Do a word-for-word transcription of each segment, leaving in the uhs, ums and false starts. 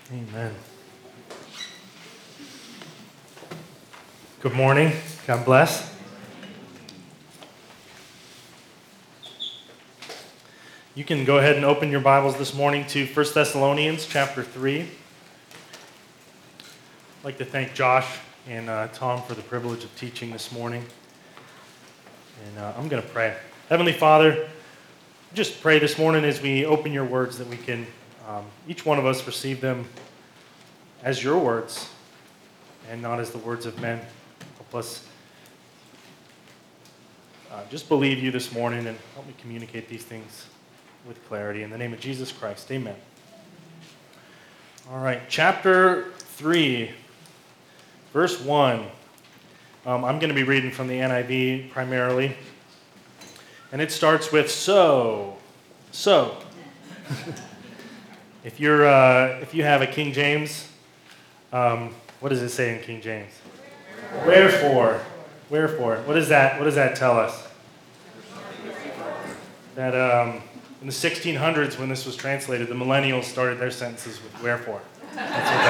Amen. Good morning. God bless. You can go ahead and open your Bibles this morning to First Thessalonians chapter three. I'd like to thank Josh and uh, Tom for the privilege of teaching this morning. And uh, I'm going to pray. Heavenly Father, just pray this morning as we open your words that we can, um, each one of us, receive them as your words and not as the words of men. Help us uh, just believe you this morning and help me communicate these things with clarity. In the name of Jesus Christ, amen. All right, chapter three, verse one. Um, I'm going to be reading from the N I V primarily. And it starts with, so, so. if you're, uh, if you have a King James, um, what does it say in King James? Wherefore. Wherefore. What does that, what does that tell us? That um, in the sixteen hundreds, when this was translated, the millennials started their sentences with wherefore. That's what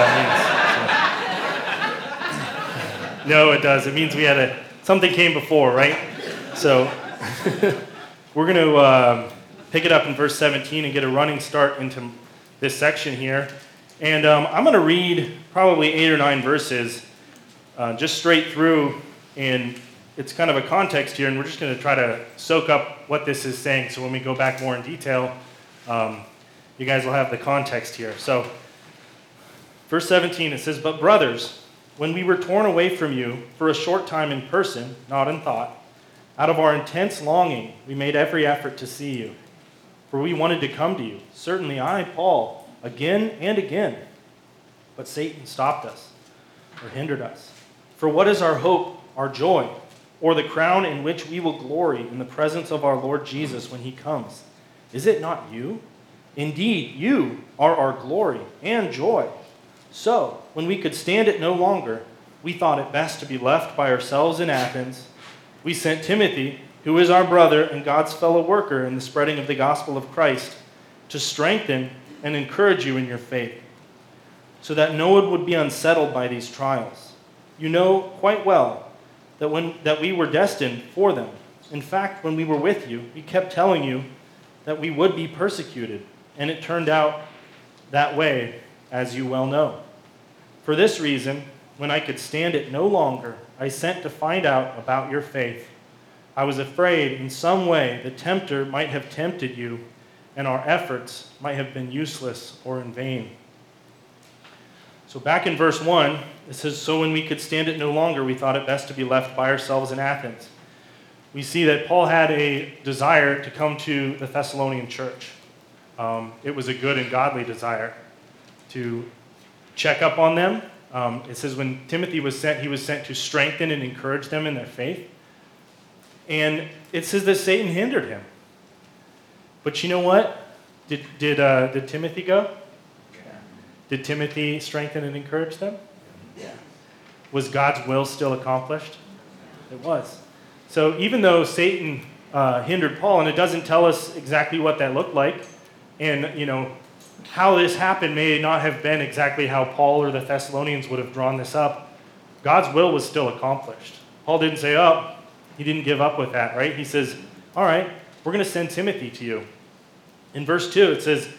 that means. So. No, it does. It means we had a, something came before, right? So we're going to uh, pick it up in verse seventeen and get a running start into this section here. And um, I'm going to read probably eight or nine verses uh, just straight through, and it's kind of a context here, and we're just going to try to soak up what this is saying, so when we go back more in detail, um, you guys will have the context here. So, verse seventeen, it says, "But brothers, when we were torn away from you for a short time in person, not in thought, out of our intense longing, we made every effort to see you. For we wanted to come to you. Certainly I, Paul, again and again. But Satan stopped us, or hindered us. For what is our hope, our joy, or the crown in which we will glory in the presence of our Lord Jesus when he comes? Is it not you? Indeed, you are our glory and joy. So, when we could stand it no longer, we thought it best to be left by ourselves in Athens. We sent Timothy, who is our brother and God's fellow worker in the spreading of the gospel of Christ, to strengthen and encourage you in your faith, so that no one would be unsettled by these trials. You know quite well that when that we were destined for them. In fact, when we were with you, we kept telling you that we would be persecuted, and it turned out that way, as you well know. For this reason, when I could stand it no longer, I sent to find out about your faith. I was afraid in some way the tempter might have tempted you, and our efforts might have been useless or in vain." So back in verse one, it says, "So when we could stand it no longer, we thought it best to be left by ourselves in Athens." We see that Paul had a desire to come to the Thessalonian church. Um, it was a good and godly desire to check up on them. Um, it says when Timothy was sent, he was sent to strengthen and encourage them in their faith. And it says that Satan hindered him. But you know what? Did did uh, did Timothy go? Yeah. Did Timothy strengthen and encourage them? Yeah. Was God's will still accomplished? It was. So even though Satan uh, hindered Paul, and it doesn't tell us exactly what that looked like, and you know how this happened may not have been exactly how Paul or the Thessalonians would have drawn this up, God's will was still accomplished. Paul didn't say, "Oh," he didn't give up with that, right? He says, "All right, we're going to send Timothy to you." In verse two, it says,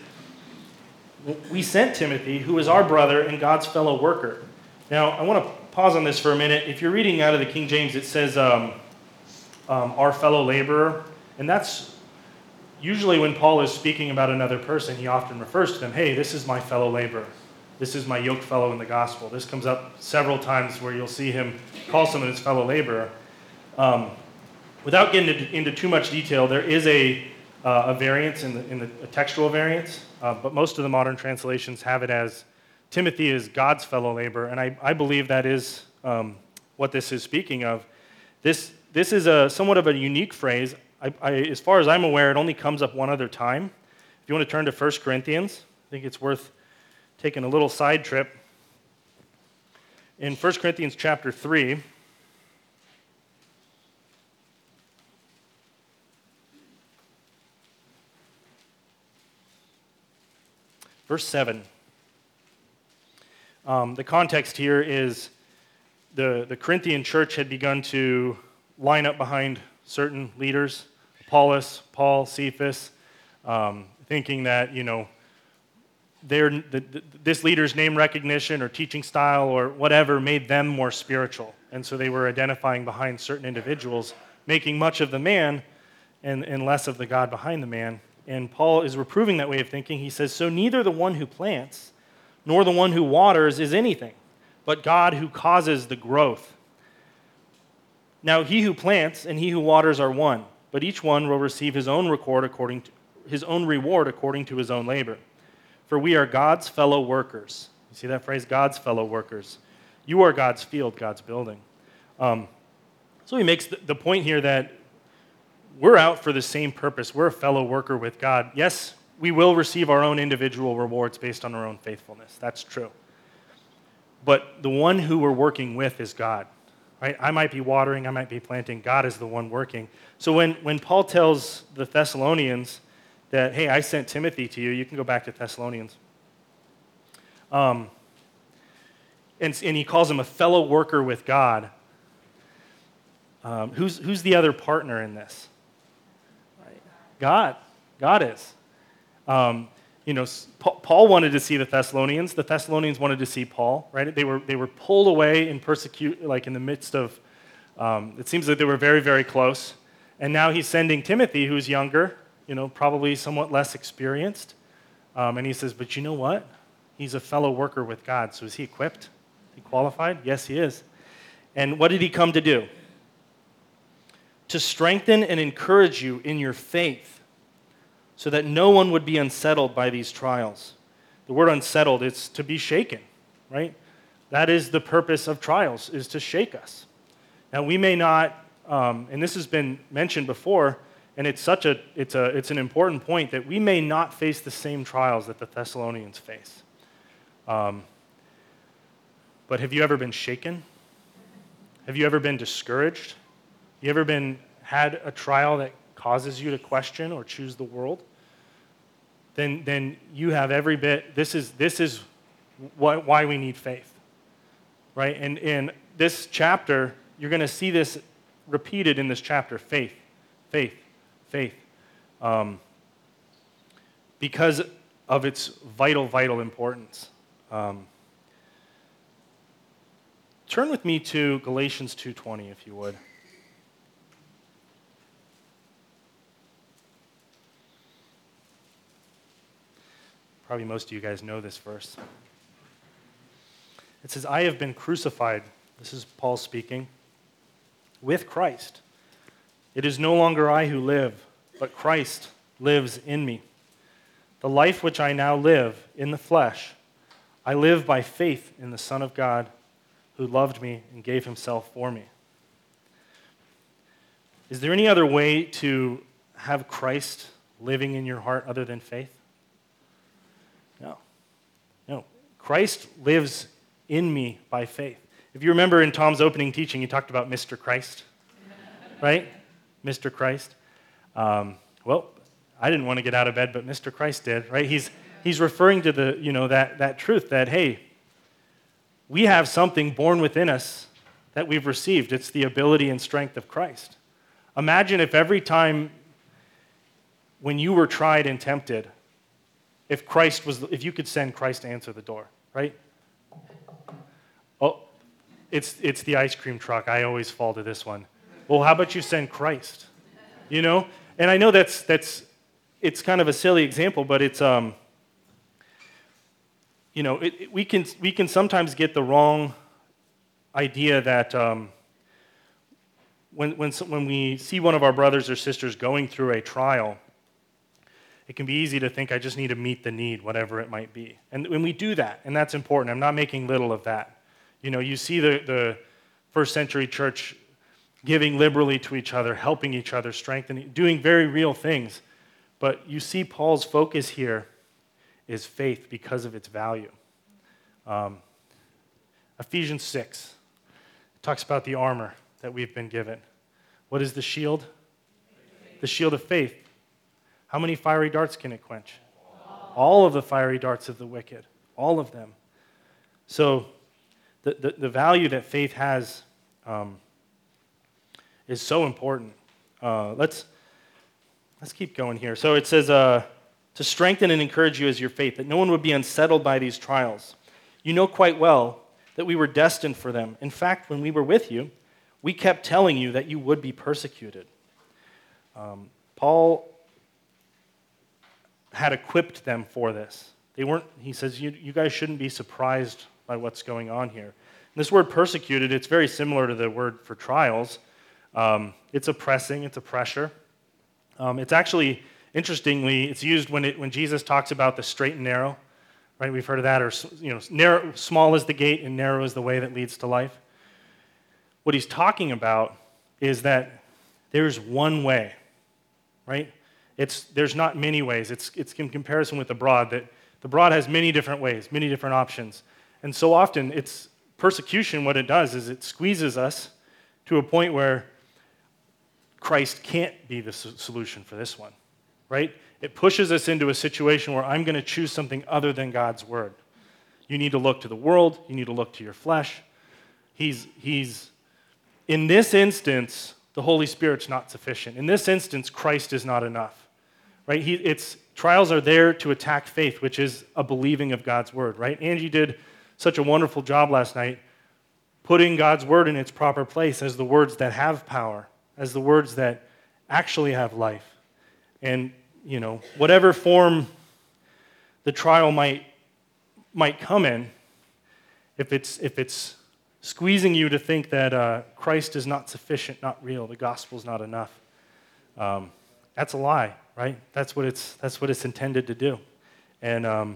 "We sent Timothy, who is our brother and God's fellow worker." Now, I want to pause on this for a minute. If you're reading out of the King James, it says, um, um, "our fellow laborer." And that's usually when Paul is speaking about another person, he often refers to them, "Hey, this is my fellow laborer. This is my yoke fellow in the gospel." This comes up several times where you'll see him call someone his fellow laborer. Um, without getting into, into too much detail, there is a Uh, a variance in the in the a textual variance, uh, but most of the modern translations have it as Timothy is God's fellow laborer, and I, I believe that is um, what this is speaking of. This this is a somewhat of a unique phrase. I, I, as far as I'm aware, it only comes up one other time. If you want to turn to First Corinthians, I think it's worth taking a little side trip. In First Corinthians chapter three, verse seven. Um, the context here is the, the Corinthian church had begun to line up behind certain leaders, Apollos, Paul, Cephas, um, thinking that, you know, their, the, the, this leader's name recognition or teaching style or whatever made them more spiritual. And so they were identifying behind certain individuals, making much of the man and, and less of the God behind the man. And Paul is reproving that way of thinking. He says, so neither the one who plants nor the one who waters is anything, but God who causes the growth. Now he who plants and he who waters are one, but each one will receive his own reward according to his own reward according to his own labor. For we are God's fellow workers. You see that phrase, God's fellow workers. You are God's field, God's building. Um, so he makes the, the point here that we're out for the same purpose. We're a fellow worker with God. Yes, we will receive our own individual rewards based on our own faithfulness. That's true. But the one who we're working with is God. Right? I might be watering, I might be planting. God is the one working. So when, when Paul tells the Thessalonians that, hey, I sent Timothy to you, you can go back to Thessalonians. Um, and, and he calls him a fellow worker with God. Um, who's, who's the other partner in this? Right? God. God is. Um, you know, Paul wanted to see the Thessalonians. The Thessalonians wanted to see Paul, right? They were, they were pulled away and persecute, like in the midst of, um, it seems that they were very, very close. And now he's sending Timothy, who's younger, you know, probably somewhat less experienced. Um, and he says, but you know what? He's a fellow worker with God. So is he equipped? Is he qualified? Yes, he is. And what did he come to do? To strengthen and encourage you in your faith, so that no one would be unsettled by these trials. The word unsettled, it's to be shaken, right? That is the purpose of trials, is to shake us. Now, we may not, um, and this has been mentioned before, and it's such a, it's a, it's an important point that we may not face the same trials that the Thessalonians face. Um, but have you ever been shaken? Have you ever been discouraged? You ever been had a trial that causes you to question or choose the world? Then, then you have every bit. This is this is what, why we need faith, right? And in this chapter, you're going to see this repeated in this chapter: faith, faith, faith, um, because of its vital, vital importance. Um, turn with me to Galatians two twenty, if you would. Probably most of you guys know this verse. It says, I have been crucified, this is Paul speaking, with Christ. It is no longer I who live, but Christ lives in me. The life which I now live in the flesh, I live by faith in the Son of God who loved me and gave himself for me. Is there any other way to have Christ living in your heart other than faith? No. No. Christ lives in me by faith. If you remember in Tom's opening teaching, he talked about Mister Christ, right? Mister Christ. Um, well, I didn't want to get out of bed, but Mister Christ did, right? He's he's referring to the, you know, that, that truth that, hey, we have something born within us that we've received. It's the ability and strength of Christ. Imagine if every time when you were tried and tempted, if Christ was, if you could send Christ to answer the door, right? Oh, it's it's the ice cream truck. I always fall to this one. Well, how about you send Christ? You know? And I know that's that's it's kind of a silly example, but it's um you know, it, it, we can we can sometimes get the wrong idea that um, when when when we see one of our brothers or sisters going through a trial, it can be easy to think, I just need to meet the need, whatever it might be. And when we do that, and that's important, I'm not making little of that. You know, you see the, the first century church giving liberally to each other, helping each other, strengthening, doing very real things. But you see Paul's focus here is faith because of its value. Um, Ephesians six talks about the armor that we've been given. What is the shield? The shield of faith. How many fiery darts can it quench? All of the fiery darts of the wicked. All of them. So the, the, the value that faith has um, is so important. Uh, let's, let's keep going here. So it says, uh, to strengthen and encourage you as your faith, that no one would be unsettled by these trials. You know quite well that we were destined for them. In fact, when we were with you, we kept telling you that you would be persecuted. Um, Paul had equipped them for this. They weren't, he says, you, you guys shouldn't be surprised by what's going on here. And this word persecuted, it's very similar to the word for trials. Um, it's a pressing, it's a pressure. Um, it's actually, interestingly, it's used when it, when Jesus talks about the straight and narrow, right? We've heard of that, or you know, narrow, small is the gate and narrow is the way that leads to life. What he's talking about is that there's one way, right? It's there's not many ways. It's it's in comparison with the broad, that the broad has many different ways, many different options. And so often it's persecution, what it does is it squeezes us to a point where Christ can't be the solution for this one, right? It pushes us into a situation where I'm going to choose something other than God's word. You need to look to the world. You need to look to your flesh. He's, he's in this instance, the Holy Spirit's not sufficient. In this instance, Christ is not enough, right? He, it's trials are there to attack faith, which is a believing of God's word, right? Angie did such a wonderful job last night putting God's word in its proper place as the words that have power, as the words that actually have life. And, you know, whatever form the trial might might come in, if it's if it's squeezing you to think that uh, Christ is not sufficient, not real, the gospel's not enough, um, that's a lie, right? That's what it's that's what it's intended to do, and um,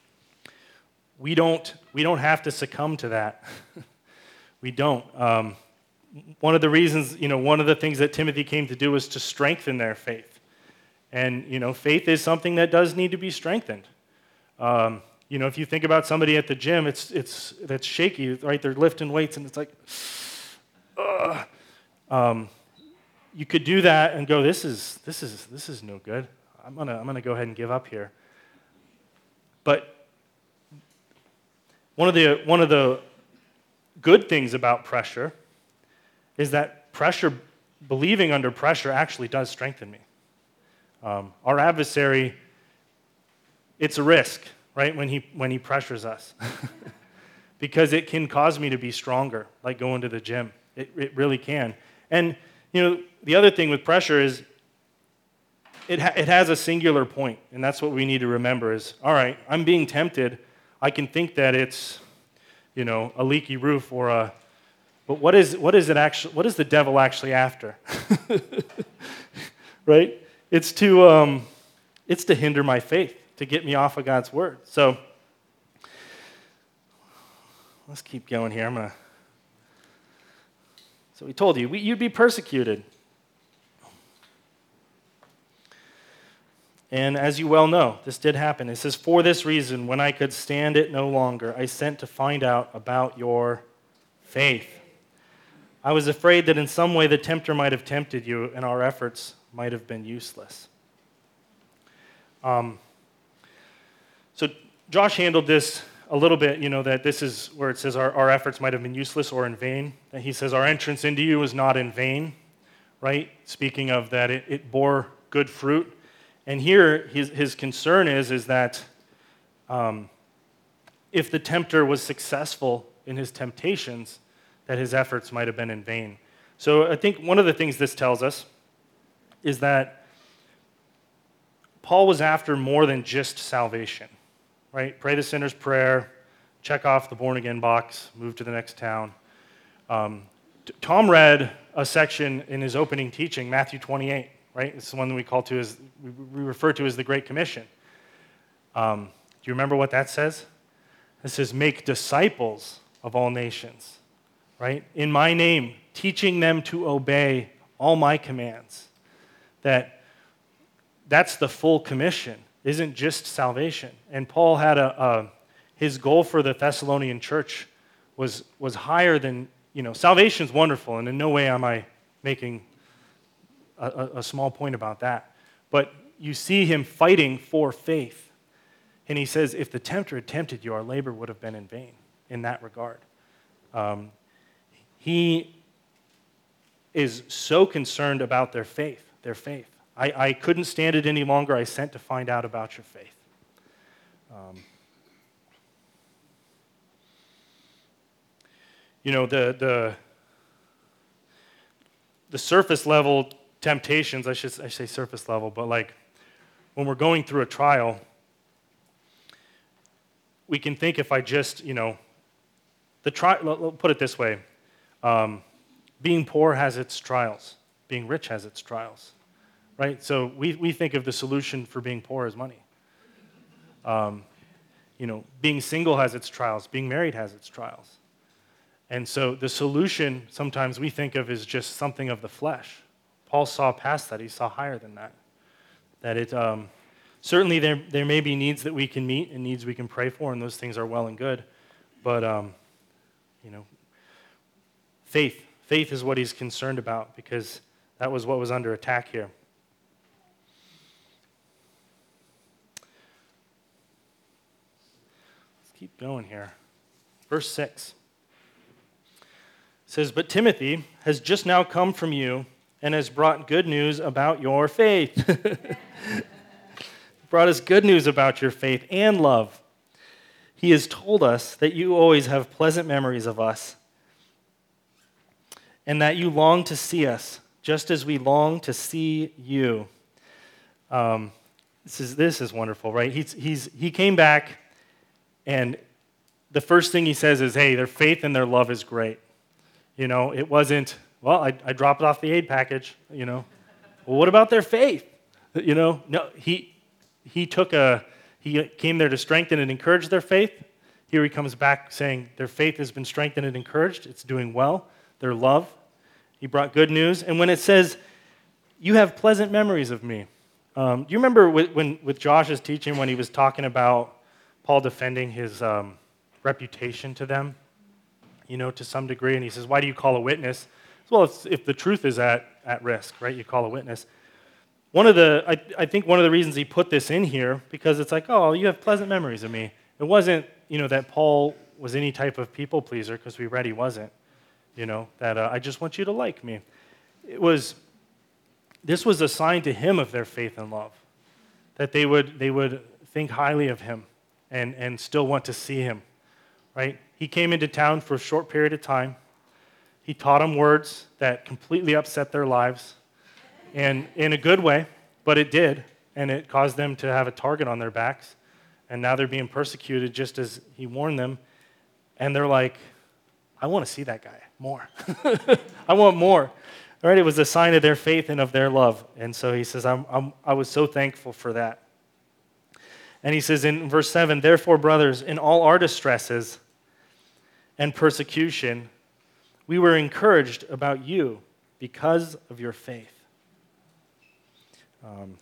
we don't we don't have to succumb to that. We don't. Um, one of the reasons, you know, one of the things that Timothy came to do was to strengthen their faith. And, you know, faith is something that does need to be strengthened. Um, you know, if you think about somebody at the gym, it's it's that's shaky, right? They're lifting weights, and it's like, ugh. Um, you could do that and go, this is this is this is no good. I'm gonna I'm gonna go ahead and give up here. But one of the one of the good things about pressure is that pressure, believing under pressure, actually does strengthen me. Um, our adversary, it's a risk, right, when he when he pressures us, because it can cause me to be stronger, like going to the gym. It it really can. And you know, the other thing with pressure is it ha- it has a singular point, and that's what we need to remember. Is all right, I'm being tempted. I can think that it's, you know, a leaky roof or a, but what is what is it actually? What is the devil actually after? Right? It's to um, it's to hinder my faith, to get me off of God's word. So let's keep going here. I'm gonna. So we told you we, you'd be persecuted, and as you well know, this did happen. It says, "For this reason, when I could stand it no longer, I sent to find out about your faith. I was afraid that in some way the tempter might have tempted you, and our efforts might have been useless." Um, so Josh handled this a little bit, you know, that this is where it says our, our efforts might have been useless or in vain. That he says our entrance into you is not in vain, right? Speaking of that, it, it bore good fruit. And here his, his concern is, is that um, if the tempter was successful in his temptations, that his efforts might have been in vain. So I think one of the things this tells us is that Paul was after more than just salvation, right? Pray the sinner's prayer, check off the born-again box, move to the next town. Um, Tom read a section in his opening teaching, Matthew twenty-eight, right? It's the one that we call to as we refer to as the Great Commission. Um, do you remember what that says? It says, "Make disciples of all nations," right? In my name, teaching them to obey all my commands. That that's the full commission, isn't just salvation. And Paul had a, a his goal for the Thessalonian church was was higher than, you know, salvation's wonderful, and in no way am I making a, a small point about that. But you see him fighting for faith. And he says, if the tempter had tempted you, our labor would have been in vain. in that regard. Um, he is so concerned about their faith, their faith. I, I couldn't stand it any longer. I sent to find out about your faith. Um, you know, the the the surface level temptations, I should I say surface level, but like when we're going through a trial, we can think if I just, you know, the trial, put it this way, um, being poor has its trials, being rich has its trials, right? So we, we think of the solution for being poor as money. Um, you know, being single has its trials, being married has its trials. And so the solution sometimes we think of is just something of the flesh. Paul saw past that. He saw higher than that. That it um, certainly there there may be needs that we can meet and needs we can pray for, and those things are well and good. But um, you know, faith faith is what he's concerned about, because that was what was under attack here. Let's keep going here. Verse six. It says, "But Timothy has just now come from you and has brought good news about your faith." Brought us good news about your faith and love. He has told us that you always have pleasant memories of us and that you long to see us, just as we long to see you. Um, this is this is wonderful, right? He's he's he came back, and the first thing he says is, "Hey, their faith and their love is great." You know, it wasn't, well, I, I dropped off the aid package, you know. Well, what about their faith? You know, no, he he took a, he came there to strengthen and encourage their faith. Here he comes back saying their faith has been strengthened and encouraged. It's doing well. Their love, he brought good news. And when it says, you have pleasant memories of me. Um, do you remember with, when with Josh's teaching when he was talking about Paul defending his um, reputation to them? You know, to some degree, and he says, why do you call a witness? Well, if, if the truth is at, at risk, right, you call a witness. One of the, I, I think one of the reasons he put this in here, because it's like, oh, you have pleasant memories of me. It wasn't, you know, that Paul was any type of people pleaser, because we read he wasn't, you know, that uh, I just want you to like me. It was, this was a sign to him of their faith and love, that they would, they would think highly of him and, and still want to see him, right? He came into town for a short period of time. He taught them words that completely upset their lives, and in a good way, but it did, and it caused them to have a target on their backs, and now they're being persecuted just as he warned them, and they're like, I want to see that guy more. I want more. All right, it was a sign of their faith and of their love, and so he says, I'm, I'm, I was so thankful for that. And he says in verse seven, therefore, brothers, in all our distresses and persecution, we were encouraged about you because of your faith. Um,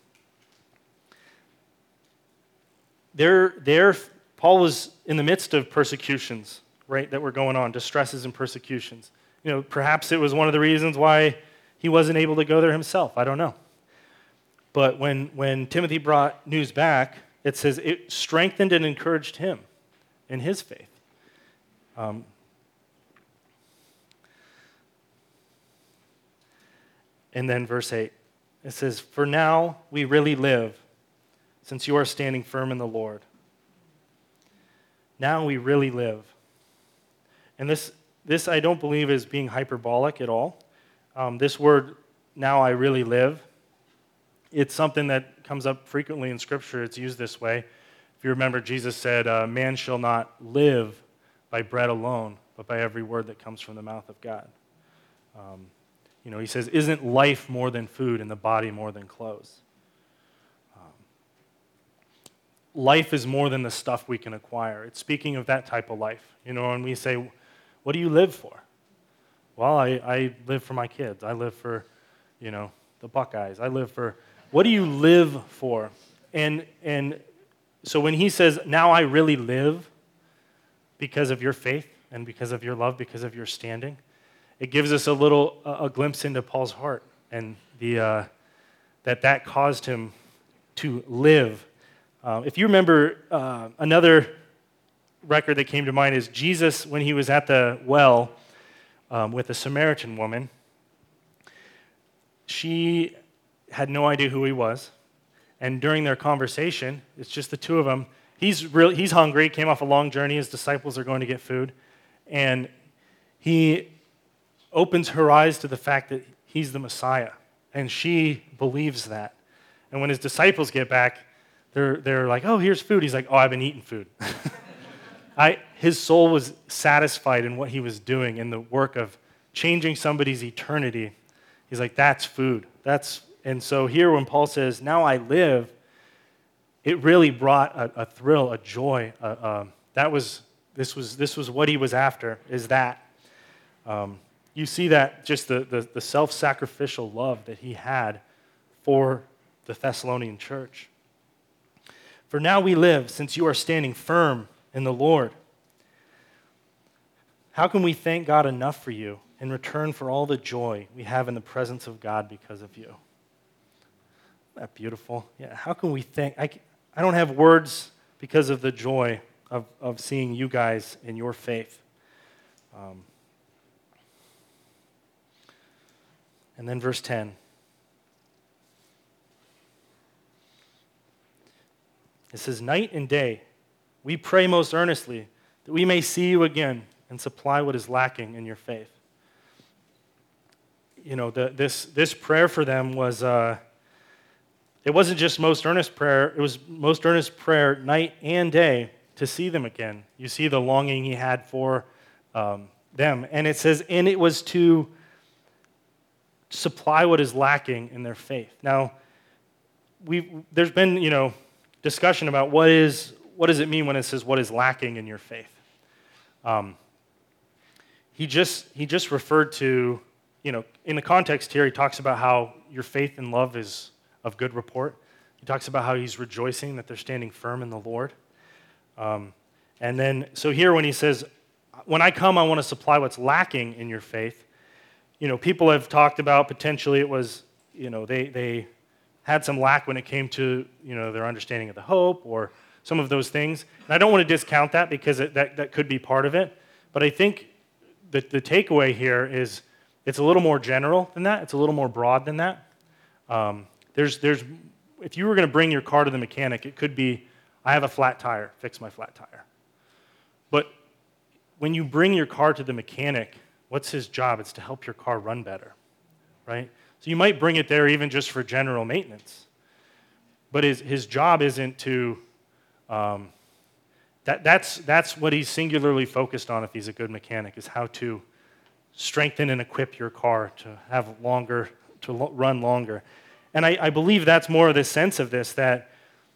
there, there, Paul was in the midst of persecutions, right, that were going on, distresses and persecutions. You know, perhaps it was one of the reasons why he wasn't able to go there himself. I don't know. But when, when Timothy brought news back, it says it strengthened and encouraged him in his faith. Um, and then verse eight, it says, for now we really live, since you are standing firm in the Lord. Now we really live. And this, this I don't believe is being hyperbolic at all. Um, this word, now I really live, it's something that comes up frequently in Scripture. It's used this way. If you remember, Jesus said, uh, man shall not live by bread alone, but by every word that comes from the mouth of God. Um, you know, he says, isn't life more than food and the body more than clothes? Um, life is more than the stuff we can acquire. It's speaking of that type of life. You know, and we say, what do you live for? Well, I, I live for my kids. I live for, you know, the Buckeyes. I live for, what do you live for? And and so when he says, now I really live because of your faith and because of your love, because of your standing, it gives us a little, a, a glimpse into Paul's heart and the uh, that that caused him to live. Uh, if you remember uh, another record that came to mind is Jesus, when he was at the well um, with a Samaritan woman, she had no idea who he was. And during their conversation, it's just the two of them. He's really, he's hungry, came off a long journey. His disciples are going to get food. And he opens her eyes to the fact that he's the Messiah. And she believes that. And when his disciples get back, they're, they're like, oh, here's food. He's like, oh, I've been eating food. I, his soul was satisfied in what he was doing, in the work of changing somebody's eternity. He's like, that's food. That's And so here when Paul says, now I live, it really brought a, a thrill, a joy. A, a, that was this was this was what he was after, is that. Um, you see that just the, the, the self-sacrificial love that he had for the Thessalonian church. For now we live, since you are standing firm in the Lord. How can we thank God enough for you in return for all the joy we have in the presence of God because of you? Isn't that beautiful? Yeah, how can we thank? I, I don't have words because of the joy of, of seeing you guys in your faith. Um, and then verse ten. It says, night and day, we pray most earnestly that we may see you again and supply what is lacking in your faith. You know, the, this, this prayer for them was... Uh, It wasn't just most earnest prayer, it was most earnest prayer night and day to see them again. You see the longing he had for um, them. And it says, and it was to supply what is lacking in their faith. Now, we there's been, you know, discussion about what is what does it mean when it says what is lacking in your faith. Um, he just he just referred to, you know, in the context here, he talks about how your faith and love is of good report. He talks about how he's rejoicing that they're standing firm in the Lord. Um, and then, so here when he says, when I come, I want to supply what's lacking in your faith, you know, people have talked about potentially it was, you know, they, they had some lack when it came to, you know, their understanding of the hope or some of those things. And I don't want to discount that because it, that, that could be part of it. But I think that the takeaway here is it's a little more general than that. It's a little more broad than that. Um, There's, there's, if you were going to bring your car to the mechanic, it could be, I have a flat tire, fix my flat tire. But when you bring your car to the mechanic, what's his job? It's to help your car run better, right? So you might bring it there even just for general maintenance. But his, his job isn't to, um, that, that's, that's what he's singularly focused on if he's a good mechanic, is how to strengthen and equip your car to have longer, to lo- run longer. And I, I believe that's more of the sense of this, that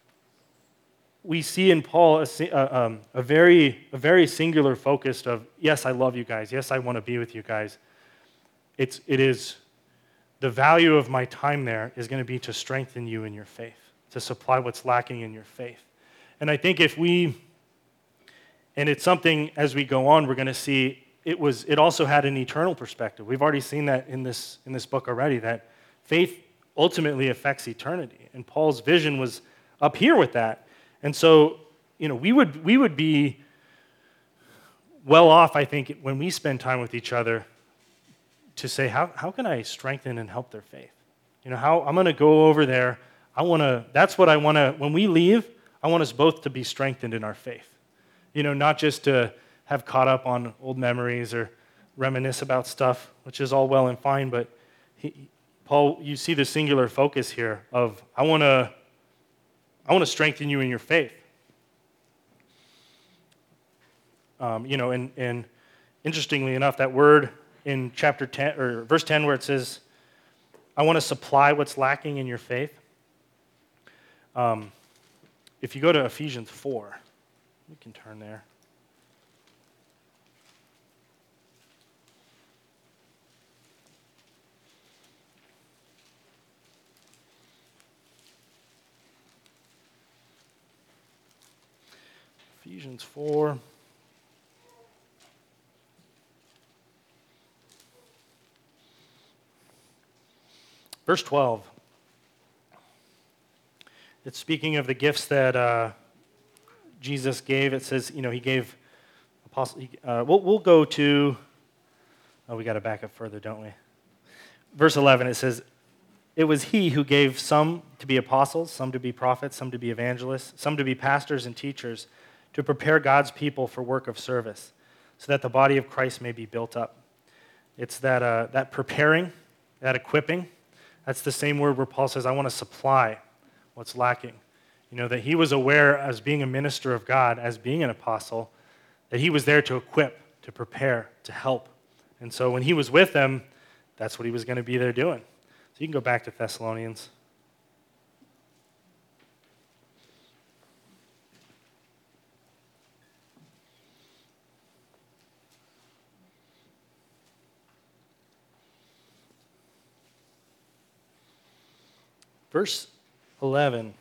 we see in Paul a, a, um, a, very, a very singular focus of, yes, I love you guys. Yes, I want to be with you guys. It's, it is, the value of my time there is going to be to strengthen you in your faith, to supply what's lacking in your faith. And I think if we, and it's something as we go on, we're going to see, it was, it also had an eternal perspective. We've already seen that in this, in this book already, that faith ultimately affects eternity. And Paul's vision was up here with that. And so, you know, we would we would be well off, I think, when we spend time with each other to say, how how can I strengthen and help their faith? You know, how I'm going to go over there. I want to, that's what I want to, when we leave, I want us both to be strengthened in our faith. You know, not just to have caught up on old memories or reminisce about stuff, which is all well and fine, but he, Paul, you see the singular focus here of, I want to I want to strengthen you in your faith. Um, you know, and, and interestingly enough, that word in chapter ten, or verse ten, where it says, I want to supply what's lacking in your faith. Um, if you go to Ephesians four, we can turn there. Ephesians four. Verse twelve. It's speaking of the gifts that uh, Jesus gave. It says, you know, he gave apostles. Uh, we'll, we'll go to, oh, we got to back up further, don't we? Verse eleven, it says, it was he who gave some to be apostles, some to be prophets, some to be evangelists, some to be pastors and teachers, to prepare God's people for work of service, so that the body of Christ may be built up. It's that, uh, that preparing, that equipping. That's the same word where Paul says, I want to supply what's lacking. You know, that he was aware as being a minister of God, as being an apostle, that he was there to equip, to prepare, to help. And so when he was with them, that's what he was going to be there doing. So you can go back to Thessalonians. Verse eleven.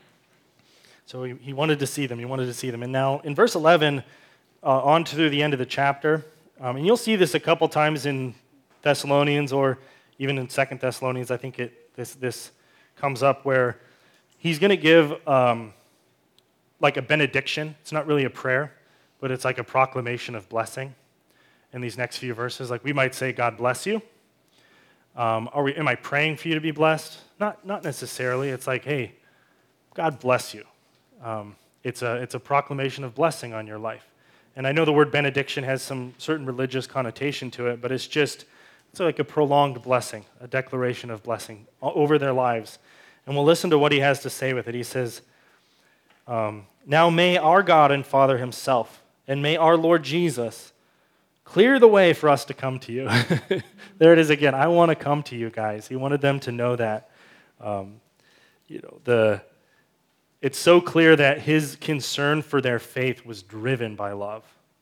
So he, he wanted to see them. He wanted to see them. And now in verse eleven, uh, on through the end of the chapter, um, and you'll see this a couple times in Thessalonians or even in Second Thessalonians. I think it this this comes up where he's going to give um, like a benediction. It's not really a prayer, but it's like a proclamation of blessing in these next few verses. Like we might say, God bless you. Um, are we? Am I praying for you to be blessed? Not, not necessarily. It's like, hey, God bless you. Um, it's a, it's a proclamation of blessing on your life. And I know the word benediction has some certain religious connotation to it, but it's just, it's like a prolonged blessing, a declaration of blessing over their lives. And we'll listen to what he has to say with it. He says, um, now may our God and Father himself, and may our Lord Jesus clear the way for us to come to you. There it is again. I want to come to you guys. He wanted them to know that. Um, you know, the it's so clear that his concern for their faith was driven by love.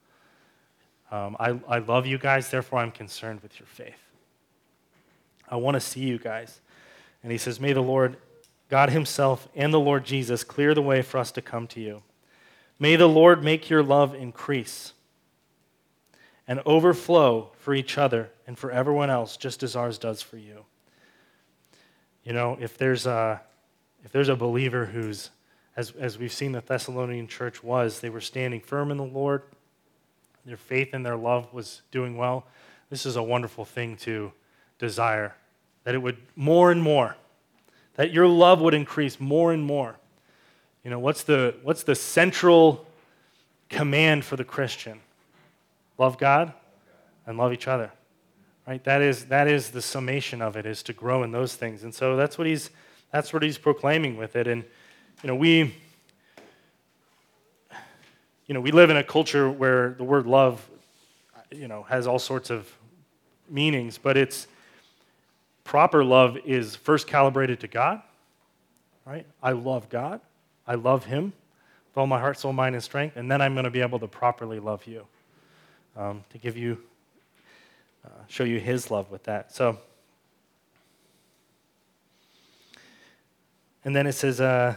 Um, I, I love you guys, therefore I'm concerned with your faith. I want to see you guys. And he says, may the Lord, God himself and the Lord Jesus clear the way for us to come to you. May the Lord make your love increase and overflow for each other and for everyone else, just as ours does for you. You know, if there's a, if there's a believer who's, as, as we've seen the Thessalonian church was, they were standing firm in the Lord, their faith and their love was doing well, this is a wonderful thing to desire, that it would more and more, that your love would increase more and more. You know, what's the, what's the central command for the Christian? Love God and love each other, right? That is that is the summation of it, is to grow in those things. And so that's what he's that's what he's proclaiming with it. And you know, we you know we live in a culture where the word love, you know, has all sorts of meanings, but it's proper love is first calibrated to God, right? I love God, I love Him with all my heart, soul, mind, and strength, and then I'm going to be able to properly love you. Um, to give you, uh, show you his love with that. So, and then it says, uh,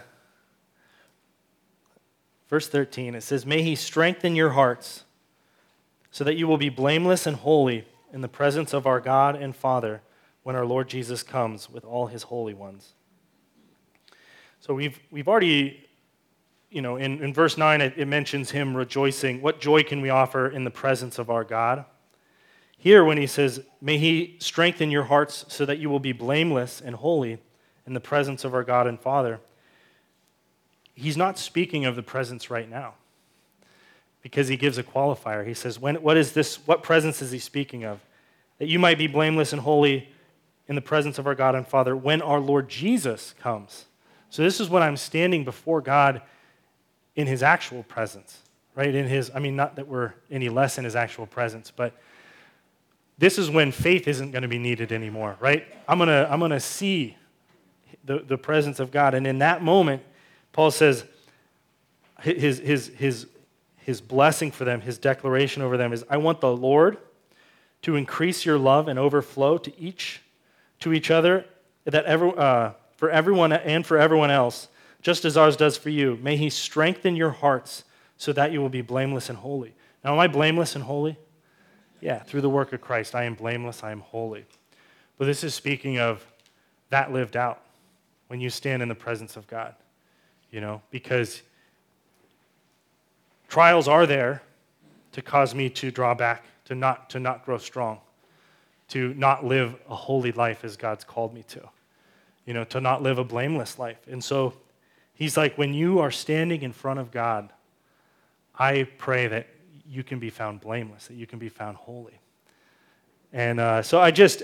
verse thirteen, it says, may he strengthen your hearts so that you will be blameless and holy in the presence of our God and Father when our Lord Jesus comes with all his holy ones. So we've we've already, you know, in, in verse nine, it, it mentions him rejoicing. What joy can we offer in the presence of our God? Here, when he says, may he strengthen your hearts so that you will be blameless and holy in the presence of our God and Father, he's not speaking of the presence right now, because he gives a qualifier. He says, when, what is this? What presence is he speaking of? That you might be blameless and holy in the presence of our God and Father when our Lord Jesus comes. So this is when I'm standing before God in his actual presence, right? In his, I mean, not that we're any less in his actual presence, but this is when faith isn't going to be needed anymore, right? I'm going to I'm going to see the, the presence of God. And in that moment, Paul says his, his, his, his blessing for them, his declaration over them is, I want the Lord to increase your love and overflow to each, to each other, that every, uh, for everyone and for everyone else, just as ours does for you. May he strengthen your hearts so that you will be blameless and holy. Now, am I blameless and holy? Yeah, through the work of Christ, I am blameless, I am holy. But this is speaking of that lived out when you stand in the presence of God, you know, because trials are there to cause me to draw back, to not, to not grow strong, to not live a holy life as God's called me to, you know, to not live a blameless life. And so he's like, when you are standing in front of God, I pray that you can be found blameless, that you can be found holy. And uh, so I just,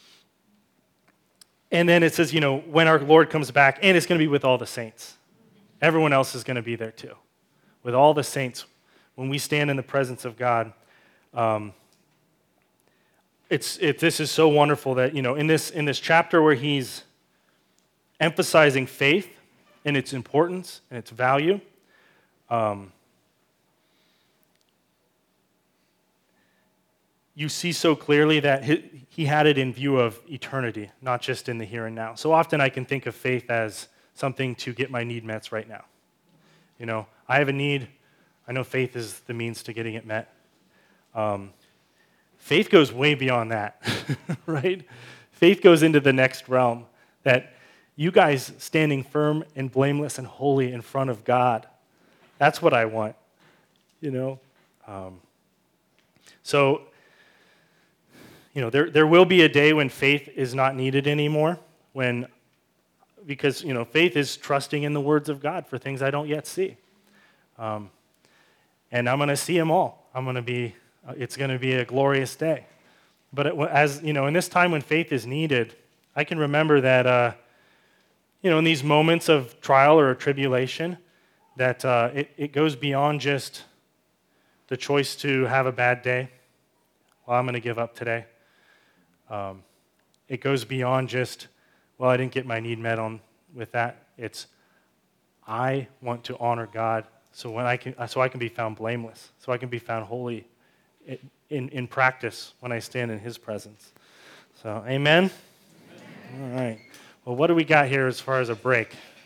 and then it says, you know, when our Lord comes back, and it's going to be with all the saints. Everyone else is going to be there too. With all the saints, when we stand in the presence of God, um, it's it, this is so wonderful that, you know, in this in this chapter where he's emphasizing faith and its importance and its value, um, you see so clearly that he, he had it in view of eternity, not just in the here and now. So often I can think of faith as something to get my need met right now. You know, I have a need. I know faith is the means to getting it met. Um, faith goes way beyond that, right? Faith goes into the next realm, that you guys standing firm and blameless and holy in front of God, that's what I want, you know? Um, so, you know, there, there will be a day when faith is not needed anymore, when, because, you know, faith is trusting in the words of God for things I don't yet see. Um, and I'm going to see them all. I'm going to be, it's going to be a glorious day. But it, as, you know, in this time when faith is needed, I can remember that, uh, you know, in these moments of trial or tribulation, that uh, it, it goes beyond just the choice to have a bad day. Well, I'm going to give up today. Um, it goes beyond just, well, I didn't get my need met on with that. It's, I want to honor God so when I can, so I can be found blameless, so I can be found holy in, in practice when I stand in his presence. So, amen? Amen. All right. Well, what do we got here as far as a break?